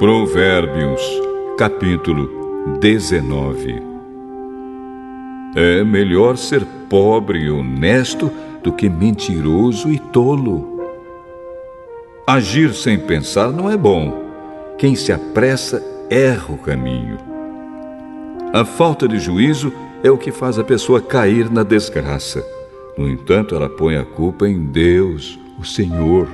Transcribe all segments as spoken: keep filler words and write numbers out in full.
Provérbios, capítulo dezenove. É melhor ser pobre e honesto do que mentiroso e tolo. Agir sem pensar não é bom. Quem se apressa erra o caminho. A falta de juízo é o que faz a pessoa cair na desgraça. No entanto, ela põe a culpa em Deus, o Senhor.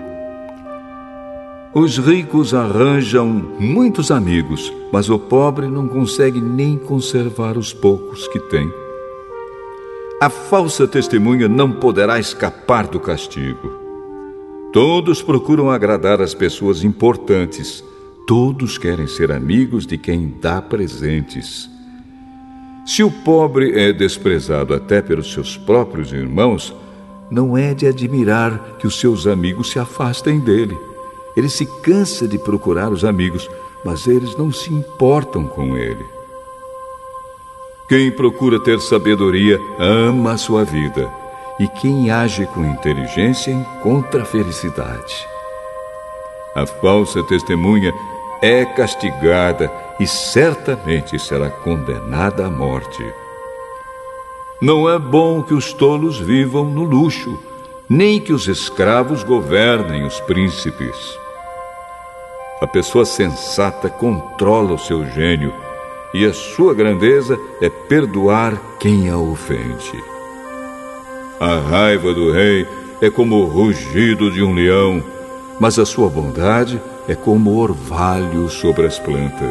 Os ricos arranjam muitos amigos, mas o pobre não consegue nem conservar os poucos que tem. A falsa testemunha não poderá escapar do castigo. Todos procuram agradar as pessoas importantes. Todos querem ser amigos de quem dá presentes. Se o pobre é desprezado até pelos seus próprios irmãos, não é de admirar que os seus amigos se afastem dele. Ele se cansa de procurar os amigos, mas eles não se importam com ele. Quem procura ter sabedoria ama a sua vida, e quem age com inteligência encontra a felicidade. A falsa testemunha é castigada e certamente será condenada à morte. Não é bom que os tolos vivam no luxo, nem que os escravos governem os príncipes. A pessoa sensata controla o seu gênio, e a sua grandeza é perdoar quem a ofende. A raiva do rei é como o rugido de um leão, mas a sua bondade é como o orvalho sobre as plantas.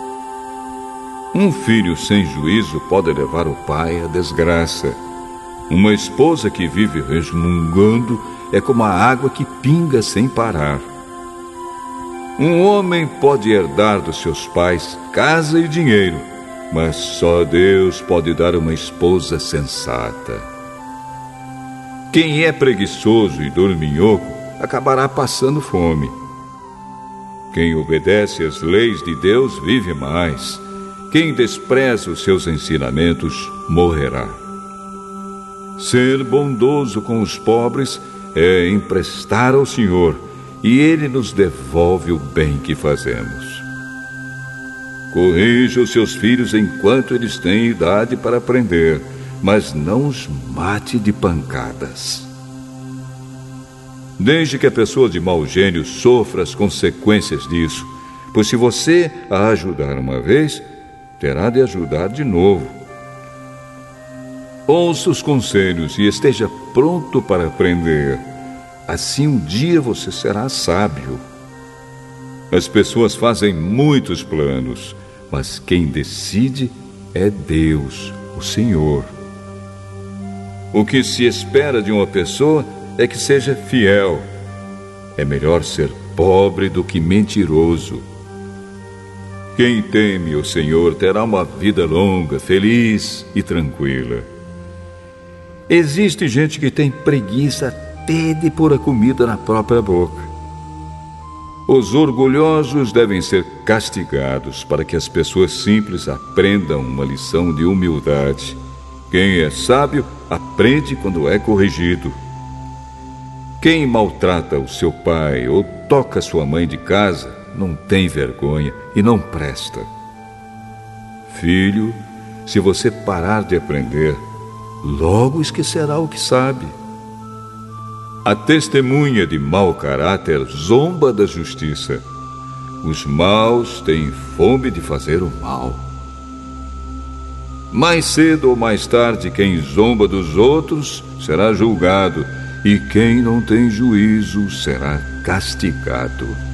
Um filho sem juízo pode levar o pai à desgraça. Uma esposa que vive resmungando é como a água que pinga sem parar. Um homem pode herdar dos seus pais casa e dinheiro, mas só Deus pode dar uma esposa sensata. Quem é preguiçoso e dorminhoco acabará passando fome. Quem obedece às leis de Deus vive mais. Quem despreza os seus ensinamentos morrerá. Ser bondoso com os pobres é emprestar ao Senhor, e Ele nos devolve o bem que fazemos. Corrija os seus filhos enquanto eles têm idade para aprender, mas não os mate de pancadas. Desde que a pessoa de mau gênio sofra as consequências disso, pois se você a ajudar uma vez, terá de ajudar de novo. Ouça os conselhos e esteja pronto para aprender. Assim um dia você será sábio. As pessoas fazem muitos planos, mas quem decide é Deus, o Senhor. O que se espera de uma pessoa é que seja fiel. É melhor ser pobre do que mentiroso. Quem teme o Senhor terá uma vida longa, feliz e tranquila. Existe gente que tem preguiça até de pôr a comida na própria boca. Os orgulhosos devem ser castigados para que as pessoas simples aprendam uma lição de humildade. Quem é sábio aprende quando é corrigido. Quem maltrata o seu pai ou toca sua mãe de casa não tem vergonha e não presta. Filho, se você parar de aprender, logo esquecerá o que sabe. A testemunha de mau caráter zomba da justiça. Os maus têm fome de fazer o mal. Mais cedo ou mais tarde, quem zomba dos outros será julgado, e quem não tem juízo será castigado.